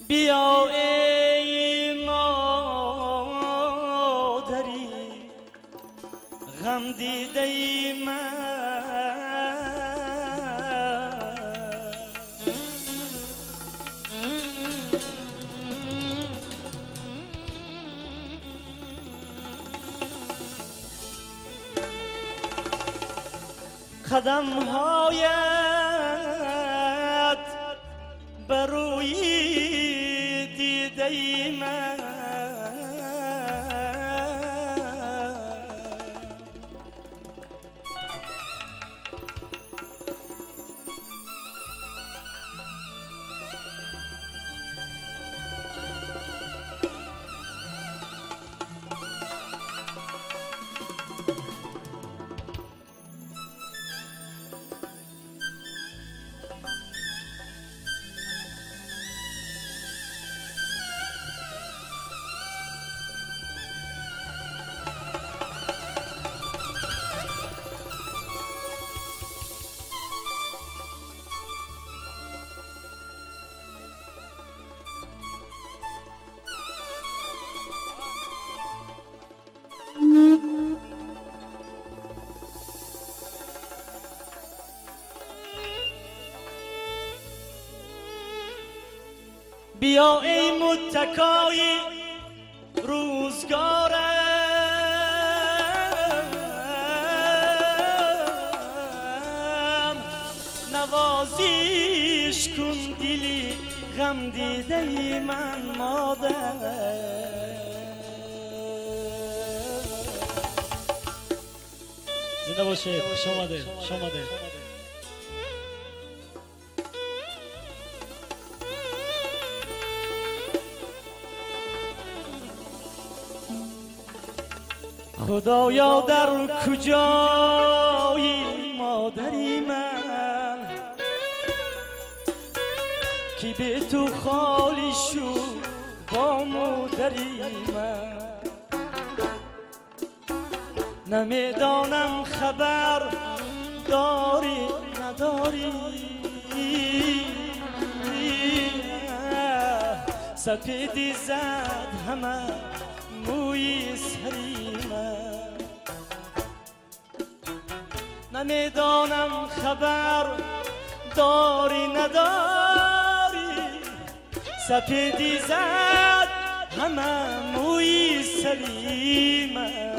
بیا ای مادری غم دیده ای من، قدم‌هایت بر روی دیده من، بیا ای متکای روزگارم، نوازیش کن دلی غم دیده ای من مادر. زنده باشه. خوش آمده. خدایا در کجایی مادری من که به تو خالی شد با مادری من، نمیدانم خبر داری نداری، سپیدی زد همه موی سری من، نمیدانم خبر داری نداری، سپیدی زد همه موی سری من.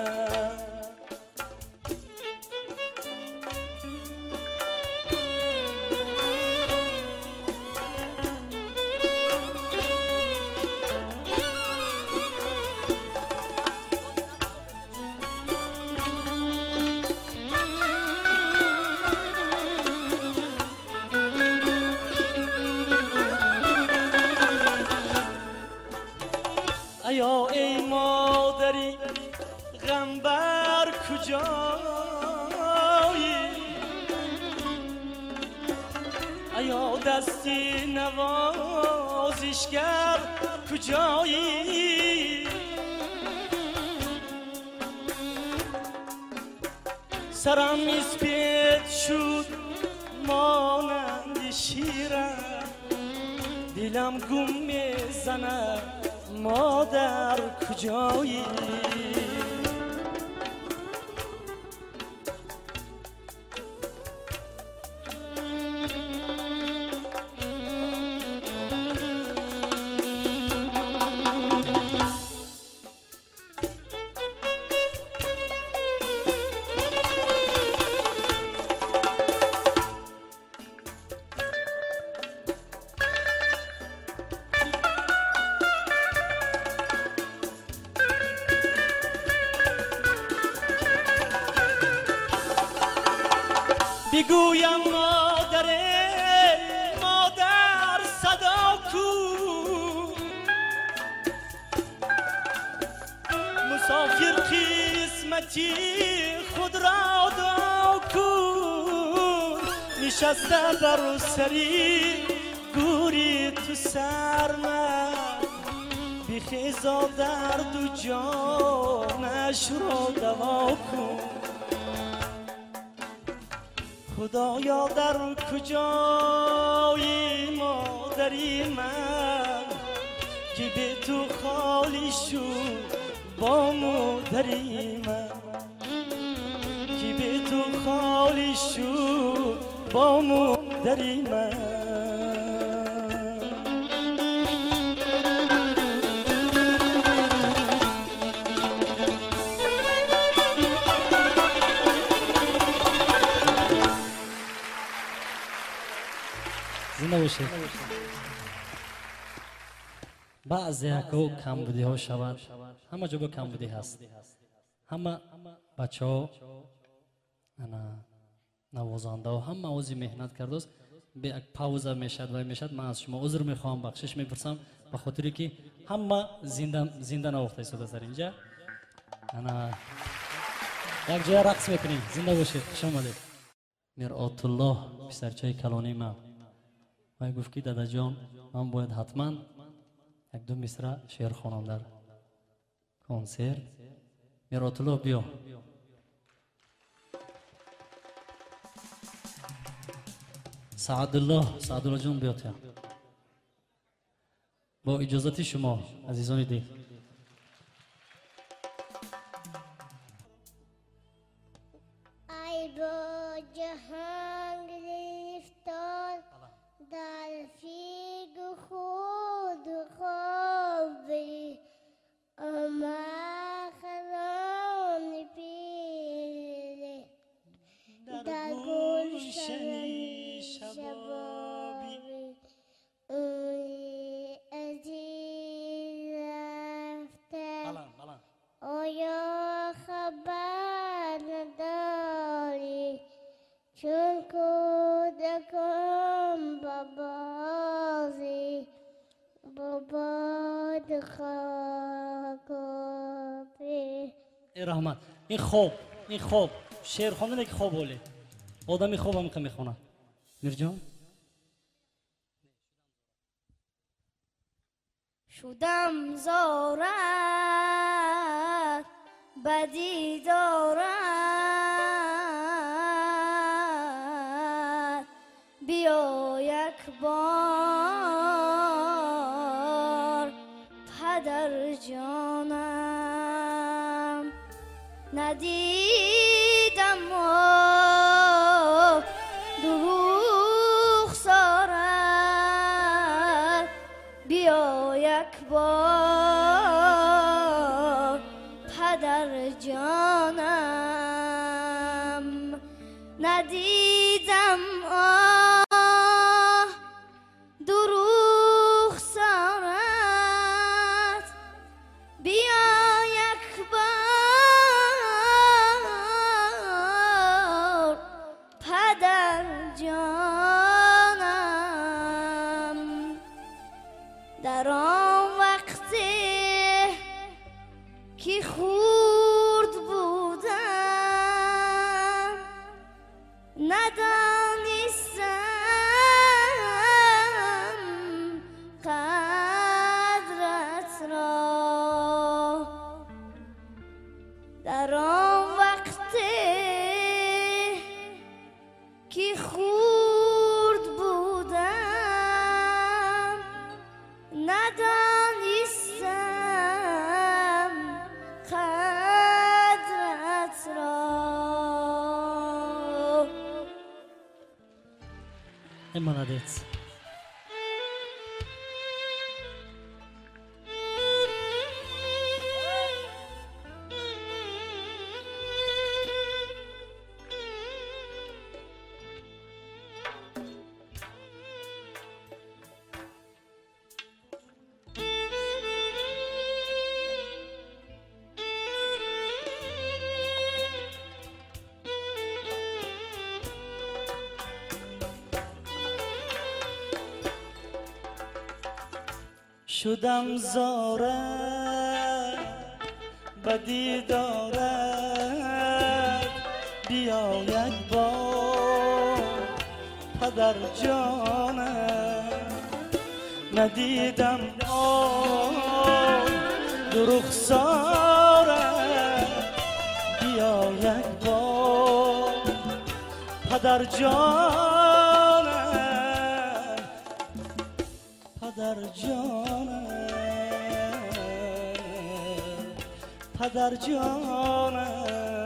ایا ای مادری غم بر کجایی، ایا دستی نوازشگر کجایی، سرم اسپید شد مانند شیرم، دلم گم میزنه مادر کجایی. بگویم مادر صدا کو، مسافر قسمتی خود را دا کن، نشسته بر سری گوری تو سرمه، بخیزا درد و جانش را دوا کن. خدایا در کجایی مادری من که به تو خالی شد با مادری من، که به تو خالی شد با مادری من. زنده باشید. بعضی که کمبودی ها شود، همه جا کمبودی هست. همه بچه ها نوازنده ها همه اوزی مهنت کرده است. به یک پاوزه میشد من از شما عذر میخوام، بخشش میپرسم، به خاطری که همه زنده نواخته است در اینجا. یک جای رقص میکنیم. زنده باشید. خوش آمدید. مرآت الله پسرچه کلانی من و گفت که دادا جان من باید حتما یک دو مصرع شعر خوانم در کنسرت. مرآت الله بیا. سعدالله جان بیا تا. با اجازت شما عزیزان دل. ای با جهان گرفتار در فیگ خود خوابی، اما خران پیله در گلشن شبابی. اوی عزیز رفته آیا خبر نداری، چون کودکان بابازی با باد خاکوبی. ای رحمت. این خوب شعر خواندن یک خوب بوله. آدمی خوب هم که میخونه. میرجان شدم زارت بدی دارد، بیا یک بار پدر جانم. ندیدم و دروغ سارد، بیا یک بار پدر جانم. ندیدم دروغ سارد، بیا یک بار پدر جانم. در آن وقتی که خورد بودم، ندانستم قدرت را. در آن وقتی که خورد بودم، ندانستم قدرت را. امانت شدم زاره بدی دارد، بیا یک بار پدر جانم. ندیدم دروغ سارد، بیا یک بار پدر جانم. پدر جانم پدر جانم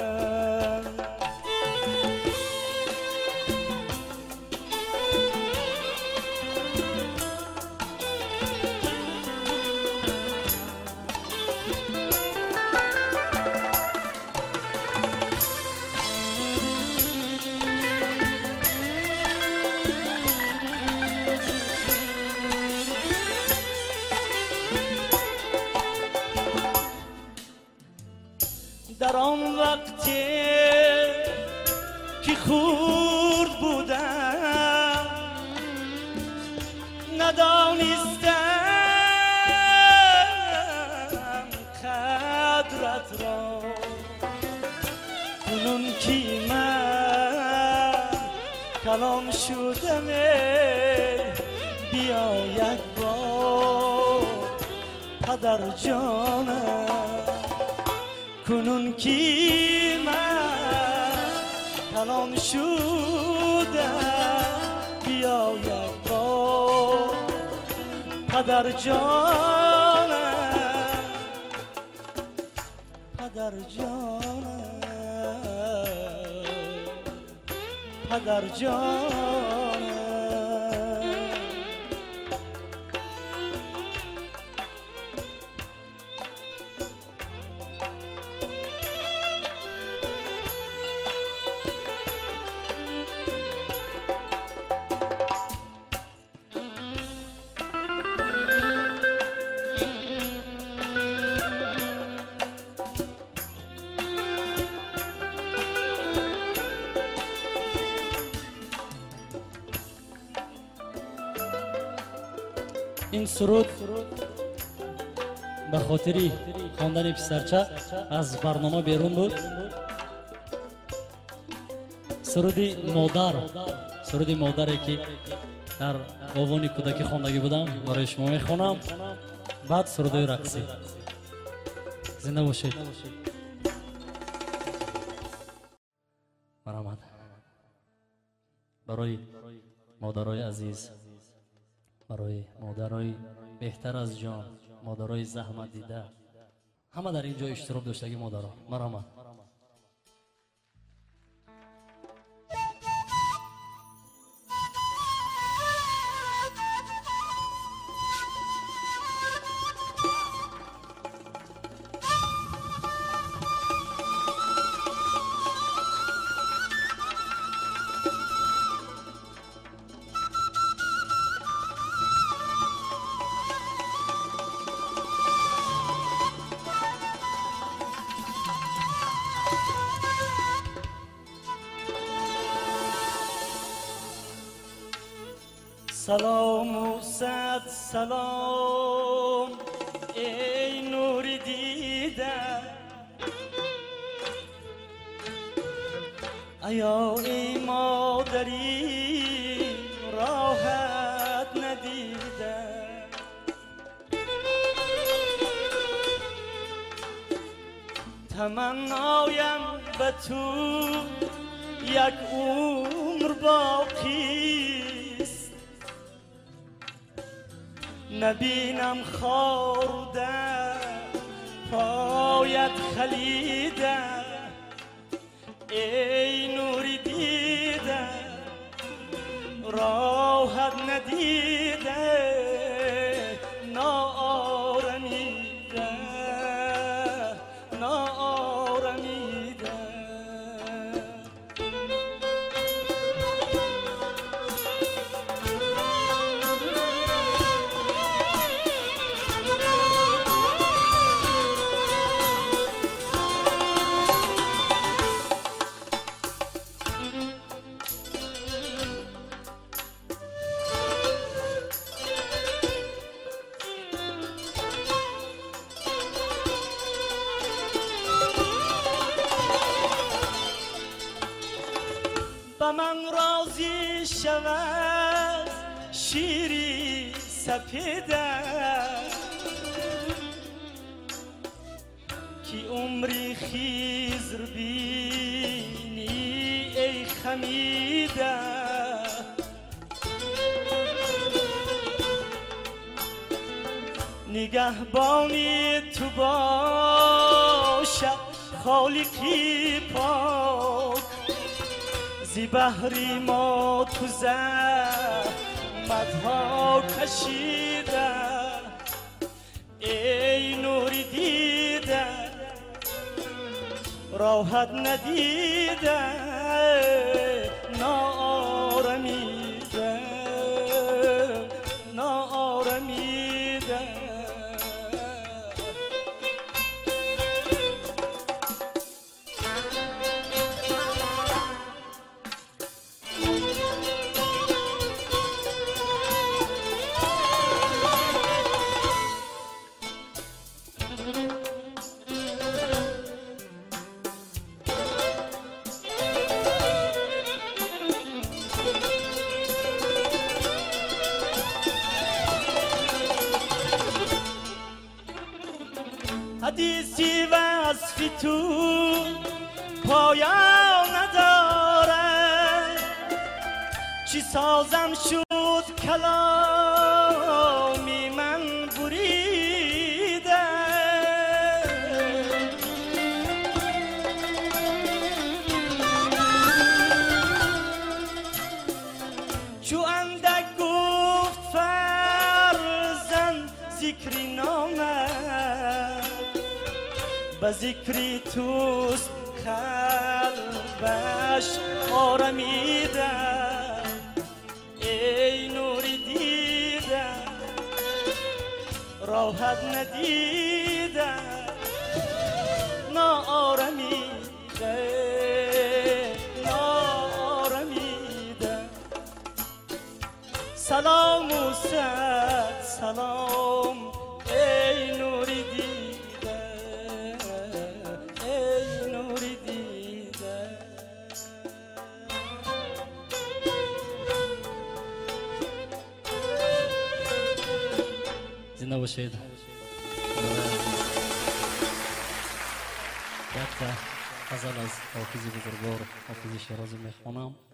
در آن وقتی که خورد بودم ندانستم قدرت را کنون که من کلام شدم بیا یک بار پدر جانم کنون که من کلام شدم بیا یک بار پدر جانم پدر جانم پدر جانم این سرود به خاطری خواندن پسرچه از برنامه بیرون بود. سرودی مادری که در آوان کودکی خواندگی بودم برای شما میخوانم. بعد سرودی رقصی. زنده باشید. مرحمت برای مادرای عزیز، برای مادرای بهتر از جان، مادرای زحمت دیده، همه در اینجا اشتراک داشتگی مادرها. مرحمت. سلام و صد سلام ای نور دیده ایا ای مادری راحت ندیده تمنایم به تو یک عمر باقی نبینم خورده پایت خلیده ای نوری دیده راحت ندیده ناآرمیده ناآرمیده به من راضی شود شیری سپیده که عمری خیزر بینی ای خمیده نگهبانی تو باش باشد خالقی پاک زی بحری ما تو زحمت‌ها کشیده ای نوری دیده راحت ندیده ناآرمیده ناآرمیده حدیثی وصفی تو پایان نداره چی سازم شد کلامی من بریده چو اندک گفت فرزند ذکری نامد به ذکری توست قلبش آرمیده ای نوری دیده راحت ندیده ناآرمیده ناآرمیده سلام و صد سلام ای نوری دیده زنده باشید. یک غزل از حافظ بزرگوار حافظ شیرازی میخوانم.